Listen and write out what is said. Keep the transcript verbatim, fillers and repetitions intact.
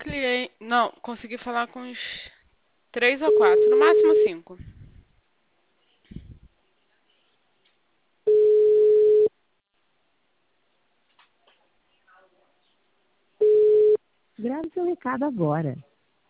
cliente. Não, consegui falar com uns três ou quatro, no máximo cinco. Grave seu recado agora.